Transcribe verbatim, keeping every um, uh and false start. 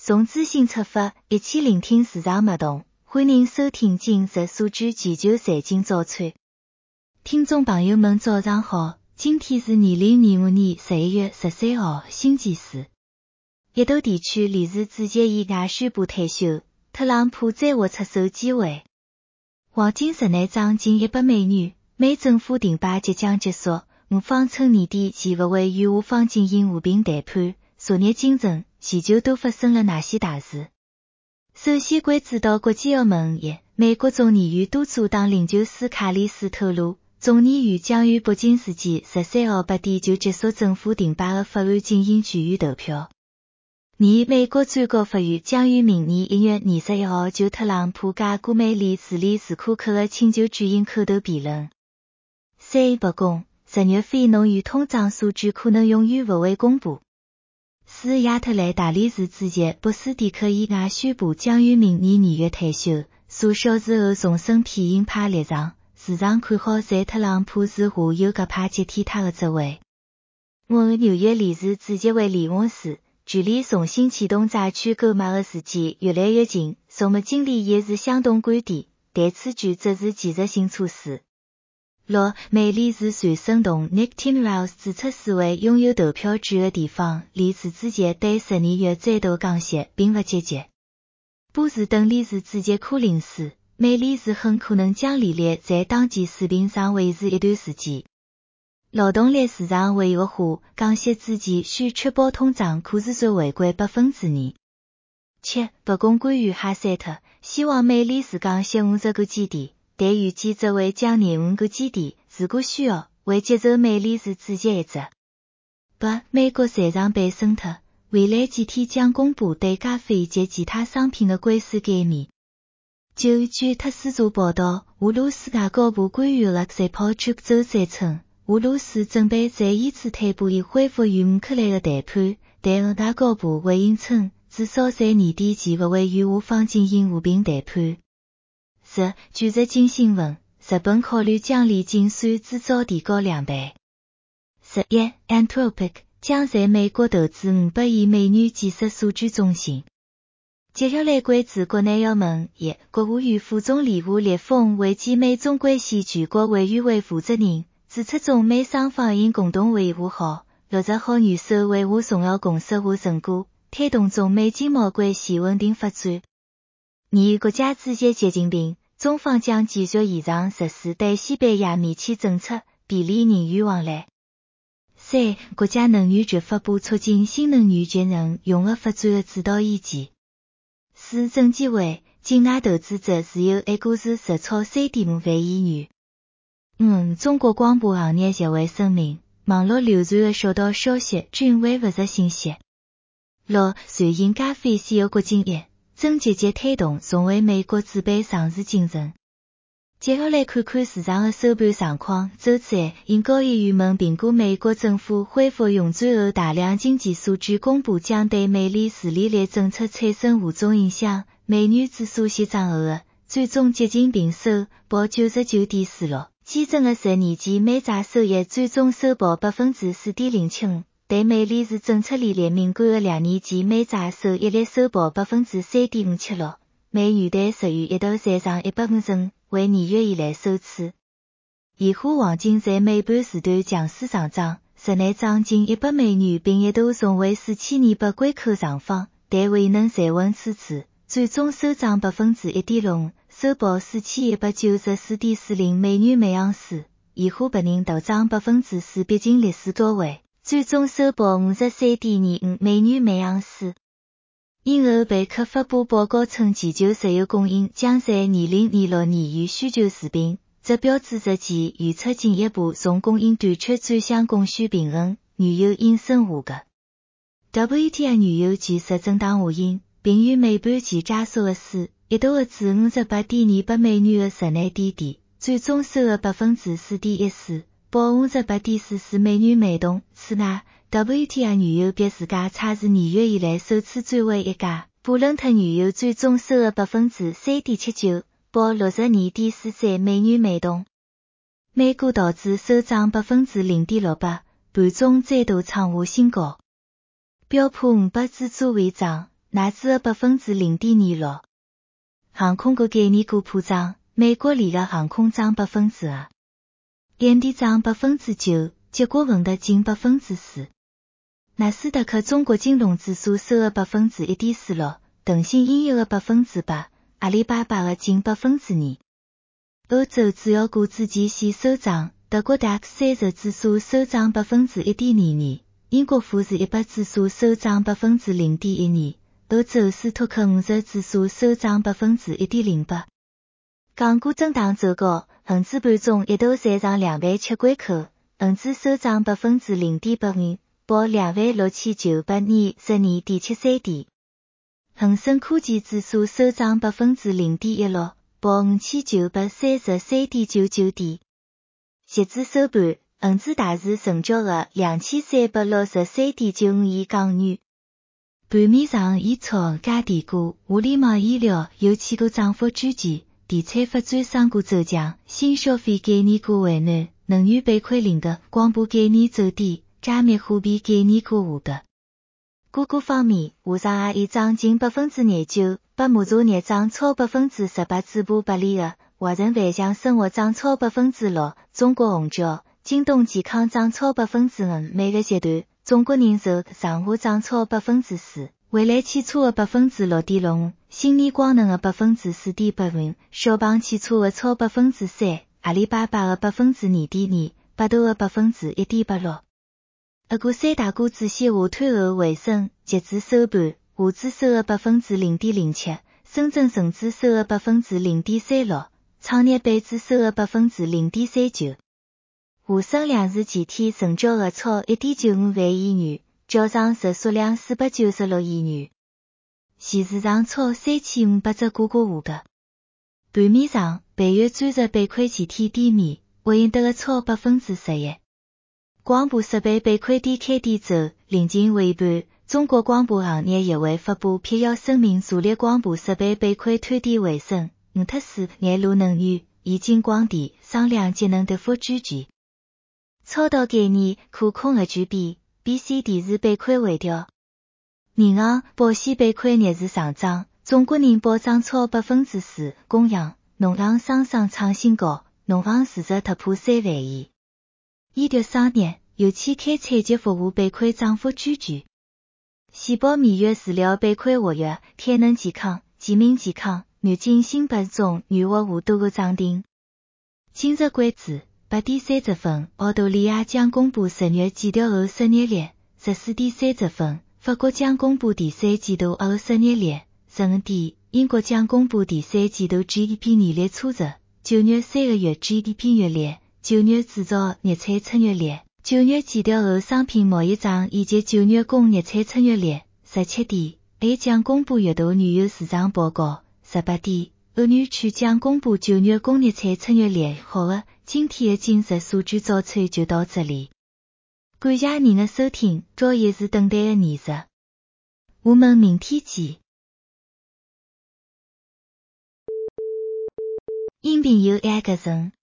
从资讯出发，一起聆听市场脉动。欢迎收听今日数据全球财经早餐。听众朋友们早上好，今天是二零二五年十一月十三号，星期四。印度地区理事主席意外宣布退休，特朗普再获出手机会。黄金实内涨近一百美元，美政府停摆即将结束，五方春年底前不会与俄方进行和平谈判。昨日清晨，全球都发生了哪些大事？首先关注到国际澳门业，美国众议院多数党领袖斯卡利斯透露，众议院将于北京时间十三号八点就结束政府停摆的法案进行全员投票。而美国最高法院将于明年一月二十一号就特朗普解雇美联处理时库克的请求举行口头辩论。三白宫，十月非农业通胀数据可能永远不会公布。四亚特兰大理事主席博斯蒂克意外宣布将于明年二月退休，数小时后重申偏鹰派立场，市场看好在特朗普是下有搿派接替他的职位。我纽约理事主席会李翁斯，距离重新启动债券购买的时间越来越近，数目经理也是相同观点，但此举则是技术性措施。六，美联储传声筒 Nick Timiraos 指出四位拥有投票权的地方联储主席对十二月再度降息并不积极。波士顿联储主席柯林斯，美联储很可能将利率在当前水平上维持一段时间。劳动力市场委员会降息之前需确保通胀可持续回归百分之二。七，白宫官员哈塞特希望美联储降息五十个基点。但预计只会降廿五个基点，如果需要，会接受美联储主席一职。八，美国财长贝森特未来几天将公布对咖啡及其他商品的关税减免。九，据特斯社报道，俄罗斯外交部官员勒塞普楚克周三称，俄罗斯准备在伊斯坦布尔恢复与乌克兰的谈判，但外交部回应称，至少在年底前不会与俄方进行和平谈判。十，据日经新闻，日本考虑将锂净酸制造提高两倍。十一 ，Anthropic 将在美国投资五百亿美元建设数据中心。接下来关注国内要闻。一，国务院副总理吴立峰会见美中关系全国委员会负责人，指出中美双方应共同维护好、落实好元首会晤重要共识和成果，推动中美经贸关系稳定发展。二，国家主席习近平，中方将继续延长实施对西班牙免签政策，便利人员往来。三，国家能源局发布促进新能源节能融合发展的指导意见。四，证监会，境外投资者持有 A 股市实超 三点五万亿元。五，中国广播行业协会声明，网络流传的小道消息均为不实信息。六，瑞银咖啡 C E O 郭敬业正积极推动重回美国资本上市进程。接下来看看市场的收盘状况。周三，因交易员们评估美国政府恢复运转后大量经济数据公布将对美联储利率政策产生何种影响，美元指数息涨后的最终接近平收，报 九十九点四六， 基准的十年期美债收益最终收报 百分之四点零七五。对美联储政策利率敏感的两年期美债收益率收报 百分之三点五七六， 美元对十元一度再上一百五十五，为二月以来首次。现货黄金在美盘时段强势上涨，日内涨近一百美元，并一度重回四千二百关口上方，但未能站稳此处，最终收涨 百分之一点六五， 收报四千一百九十四点四零美元每盎司。现货白银大涨 百分之四， 逼近历史高位，最终收报 五十三点二五美元每盎司。因后贝克发布报告称，全球石油供应将在二零二六年与需求持平，这标志着其预测进一步从供应短缺转向供需平衡，原油应声下跌。W T I 原油技术震荡下行，并于美盘前加速的输，一度至 五十八点二八美元的日内低点，最终收了 百分之四点一四，报 五十八点四四美元每桶。此外，W T I 原油比自家差是二月以来首次转为一价，布伦特原油最终收了 百分之三点七九，报 六十二点四三美元每桶。美股道指收涨 百分之零点六八，盘中再度创下新高。标普五百指数微涨， 乃只有百分之零点二六。航空个概念股普涨，美国联合航空涨百分之二，联电涨百分之九，结果文的近百分之四。纳斯达克中国金融指数收了百分之一点四六，腾讯音乐的百分之八，阿里巴巴的近百分之二。欧洲主要股指期线收涨，德国 D A X 三十指数收涨百分之一点二二，英国富时一百指数收涨百分之零点一二，欧洲斯托克五十指数收涨百分之一点零八。港股震荡走高，恒指盘中一度站上两万七关口，恒指收涨百分之零点八五。报两万六千九百二十二点七三点，恒生科技指数收涨百分之零点一六，报五千九百三十三点九九点。截至收盘，恒指大市成交额两千三百六十三点九五亿港元。盘面上，烟草、家电股、互联网医疗有几个涨幅居前，地产发展商股走强，新消费概念股为暖，能源板块领跌，广播概念走低。加密货币概念股下跌。股股方面，华上 I E 涨近百分之廿九，百慕茶业涨超百分之十八，主板百里的华润万象生活涨超百分之六，中国红桥、京东健康涨超百分之五，每个集团，中国人寿、上华涨超百分之四，蔚来汽车的百分之六点六五，新力光能的百分之四点八五，小鹏汽车的超百分之三，阿里巴巴的百分之二点二，百度的百分之一点八六。俄股三大股指线下推后回升，截至收盘，沪指收了百分之零点零七，深圳成指收了百分之零点三六，创业板指收了百分之零点三九。沪深两市前天成交额超一点九五万亿元，交易日数量四百九十六亿元。现市场超三千五百只股价下跌。盘面上，倍月专注板块前天低迷，回应得个超百分之十一。广播设备板块低开低走，临近尾盘，中国广播行业协会发布辟谣声明，助力广播设备板块推低回升。五特斯、爱路能源、怡晶光电商量节能跌幅居前。超导概念可控核聚变 ，B C 电视板块回调。银行、保险板块逆势上涨，中国人保涨超百分之四，工行、农行双双创新高，农行市值突破三万亿。医疗商业、油气开采及服务板块涨幅居前。细胞免疫治疗板块活跃，天能健康、健明健康、南京新百种女活下多个涨停。今日关注八点三十分，澳大利亚将公布十月季度后失业率；十四点三十分，法国将公布第三季度后失业率；十五点，英国将公布第三季度 G D P 年率初值；九月三个月 G D P 月率；九月制造业产出月率；九月季度后商品贸易账以及九月工业产出月率；十七点，A 将公布月度原油市场报告；十八点，欧元区将公布九月工业产出月率。好了，今天的今日数据早餐就到这里。感谢您的收听，朝夜是等待的艺术。我们明天见。音频由 Agason